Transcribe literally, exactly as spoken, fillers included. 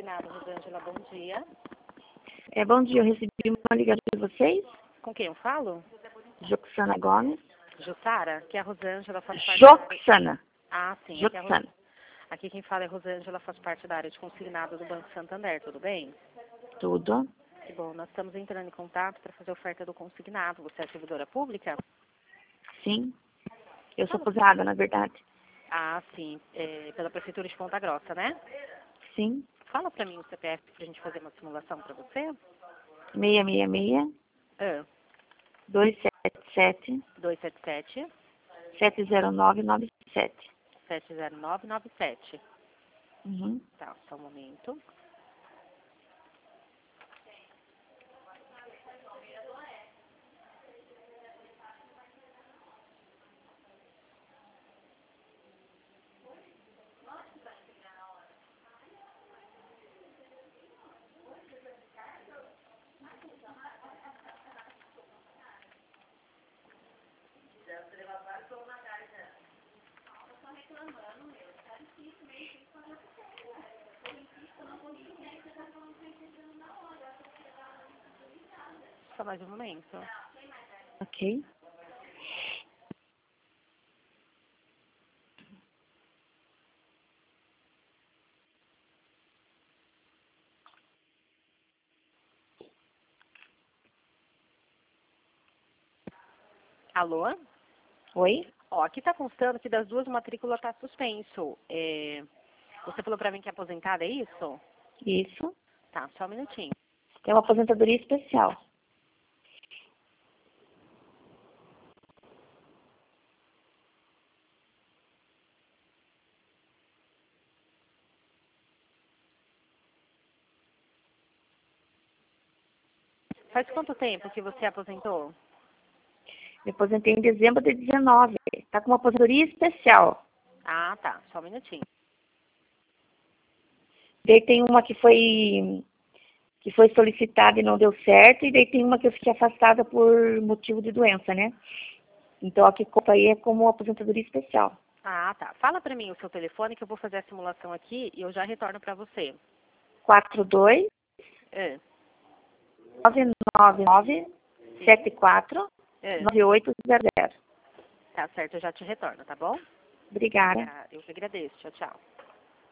Consignado, Rosângela, bom dia. É, bom dia, eu recebi uma ligação de vocês. Com quem eu falo? Joxana Gomes. Jussara, que é a Rosângela faz parte Joxana. da... Ah, sim. Aqui, é a Ros... Joxana. aqui quem fala é Rosângela, faz parte da área de consignado do Banco Santander, tudo bem? Tudo. Que bom, nós estamos entrando em contato para fazer oferta do consignado. Você é servidora pública? Sim. Eu sou aposentada, na verdade. Ah, sim. É, pela Prefeitura de Ponta Grossa, né? Sim. Fala para mim o C P F para a gente fazer uma simulação para você. seis seis seis, Ah, dois sete sete, dois sete sete, sete zero nove nove sete. sete zero nove nove sete. Uhum. Tá, só um momento. Só mais um momento. Ok. Alô? Oi? Ó, aqui tá constando que das duas matrículas tá suspenso. É, você falou pra mim que é aposentada, é isso? Isso. Tá, só um minutinho. É uma aposentadoria especial. Faz quanto tempo que você aposentou? Me aposentei em dezembro de dezenove. Tá com uma aposentadoria especial. Ah, tá, só um minutinho. Daí tem uma que foi que foi solicitada e não deu certo, e daí tem uma que eu fiquei afastada por motivo de doença, né? Então a que conta aí é como aposentadoria especial. Ah, tá. Fala pra mim o seu telefone que eu vou fazer a simulação aqui e eu já retorno pra você. quatro dois É, nove nove nove sete quatro é. nove oito zero zero. Tá certo, eu já te retorno, tá bom? Obrigada. Ah, eu que agradeço. Tchau, tchau.